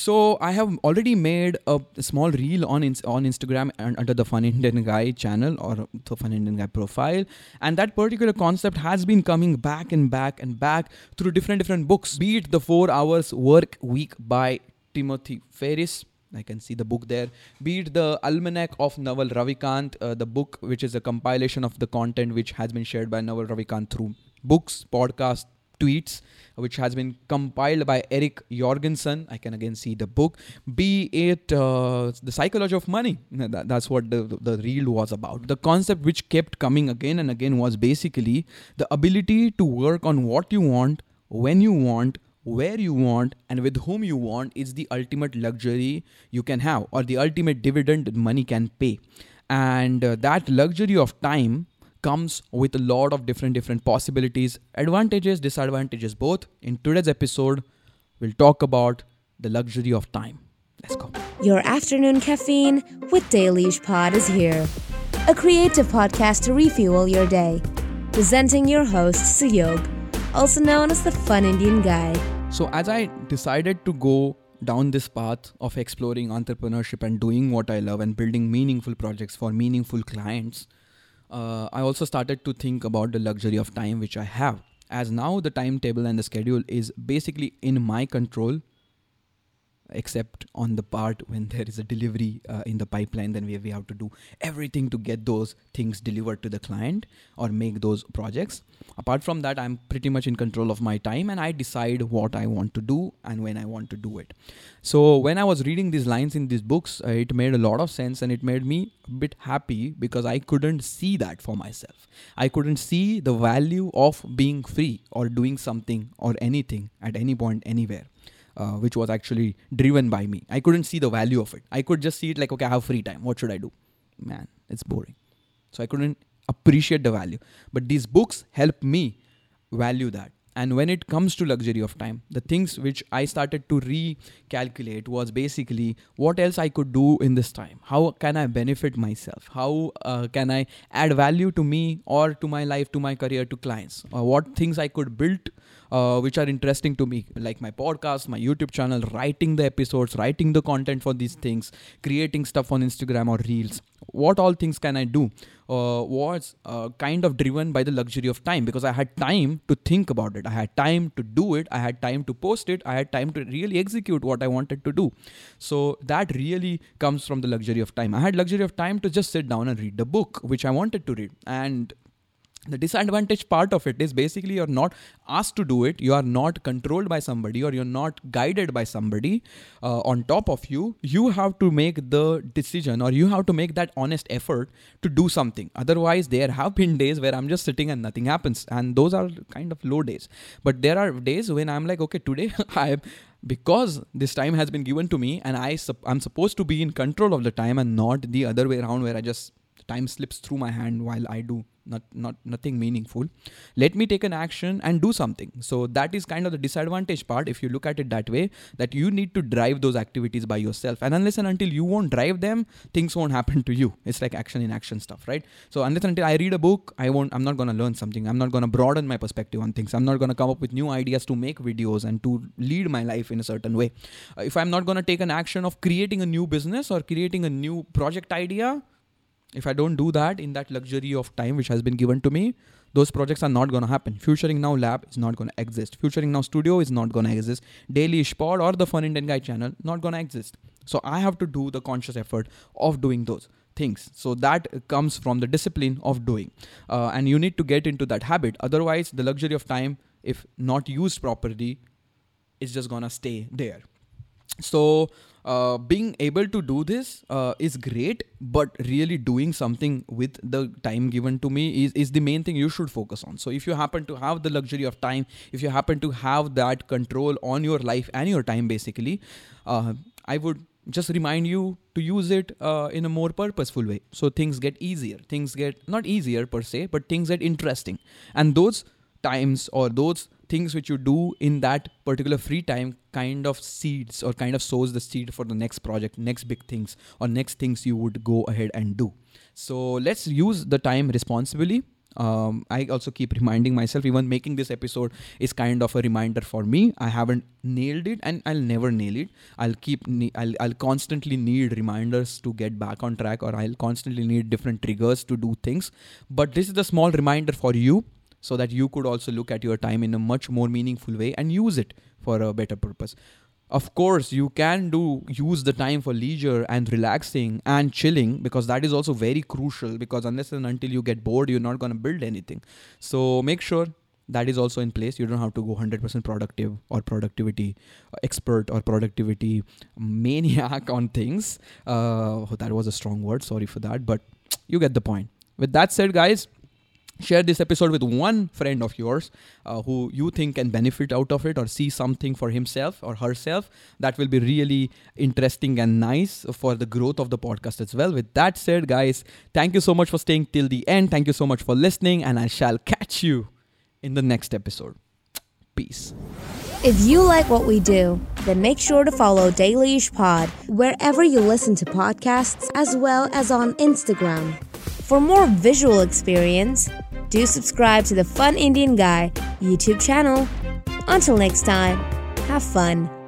So I have already made a small reel on Instagram and under the Fun Indian Guy channel or the Fun Indian Guy profile, and that particular concept has been coming back and back and back through different books. Be it the 4 Hours Work Week by Timothy Ferris. I can see the book there. Be it the Almanac of Naval Ravikant, the book which is a compilation of the content which has been shared by Naval Ravikant through books, podcasts, tweets, which has been compiled by Eric Jorgensen. I can again see the book. Be it The Psychology of Money. That's what the reel was about. The concept which kept coming again and again was basically the ability to work on what you want, when you want, where you want, and with whom you want is the ultimate luxury you can have, or the ultimate dividend money can pay. And that luxury of time comes with a lot of different possibilities, advantages, disadvantages, both. In today's episode, we'll talk about the luxury of time. Let's go. Your afternoon caffeine with Dailysh Pod is here. A creative podcast to refuel your day. Presenting your host, Suyog, also known as the Fun Indian Guy. So as I decided to go down this path of exploring entrepreneurship and doing what I love and building meaningful projects for meaningful clients, I also started to think about the luxury of time which I have. As now the timetable and the schedule is basically in my control, except on the part when there is a delivery in the pipeline, then we have to do everything to get those things delivered to the client or make those projects. Apart from that, I'm pretty much in control of my time and I decide what I want to do and when I want to do it. So when I was reading these lines in these books, it made a lot of sense and it made me a bit happy because I couldn't see that for myself. I couldn't see the value of being free or doing something or anything at any point, anywhere. Which was actually driven by me. I couldn't see the value of it. I could just see it like, okay, I have free time. What should I do? Man, it's boring. So I couldn't appreciate the value. But these books help me value that. And when it comes to luxury of time, the things which I started to recalculate was basically what else I could do in this time. How can I benefit myself? How can I add value to me or to my life, to my career, to clients? What things I could build which are interesting to me, like my podcast, my YouTube channel, writing the episodes, writing the content for these things, creating stuff on Instagram or Reels. What all things can I do? Was kind of driven by the luxury of time because I had time to think about it. I had time to do it. I had time to post it. I had time to really execute what I wanted to do. So that really comes from the luxury of time. I had luxury of time to just sit down and read the book, which I wanted to read. And the disadvantage part of it is basically you're not asked to do it. You are not controlled by somebody or you're not guided by somebody on top of you. You have to make the decision or you have to make that honest effort to do something. Otherwise, there have been days where I'm just sitting and nothing happens. And those are kind of low days. But there are days when I'm like, okay, today because this time has been given to me and I'm supposed to be in control of the time and not the other way around where time slips through my hand while I do nothing meaningful. Let me take an action and do something. So that is kind of the disadvantage part if you look at it that way, that you need to drive those activities by yourself. And unless and until you won't drive them, things won't happen to you. It's like action in action stuff, right? So unless and until I read a book, I'm not going to learn something. I'm not going to broaden my perspective on things. I'm not going to come up with new ideas to make videos and to lead my life in a certain way. If I'm not going to take an action of creating a new business or creating a new project idea, if I don't do that in that luxury of time which has been given to me, those projects are not going to happen. Futuring Now Lab is not going to exist. Futuring Now Studio is not going to exist. Dailysh Pod or the Fun Indian Guy channel, not going to exist. So I have to do the conscious effort of doing those things. So that comes from the discipline of doing. And you need to get into that habit. Otherwise, the luxury of time, if not used properly, is just going to stay there. So being able to do this is great, but really doing something with the time given to me is the main thing you should focus on. So if you happen to have the luxury of time, if you happen to have that control on your life and your time basically, I would just remind you to use it in a more purposeful way. So things get easier. Things get not easier per se, but things get interesting. And those times or those things which you do in that particular free time kind of seeds or kind of sows the seed for the next project, next big things or next things you would go ahead and do. So let's use the time responsibly I also keep reminding myself, even making this episode is kind of a reminder for me. I haven't nailed it and I'll never nail it. I'll constantly need reminders to get back on track, or I'll constantly need different triggers to do things. But this is a small reminder for you, so that you could also look at your time in a much more meaningful way and use it for a better purpose. Of course, you can use the time for leisure and relaxing and chilling, because that is also very crucial, because unless and until you get bored, you're not going to build anything. So make sure that is also in place. You don't have to go 100% productive or productivity expert or productivity maniac on things. That was a strong word. Sorry for that. But you get the point. With that said, guys, share this episode with one friend of yours who you think can benefit out of it or see something for himself or herself. That will be really interesting and nice for the growth of the podcast as well. With that said, guys, thank you so much for staying till the end. Thank you so much for listening, and I shall catch you in the next episode. Peace. If you like what we do, then make sure to follow Dailyish Pod wherever you listen to podcasts, as well as on Instagram. For more visual experience, do subscribe to the Fun Indian Guy YouTube channel. Until next time, have fun.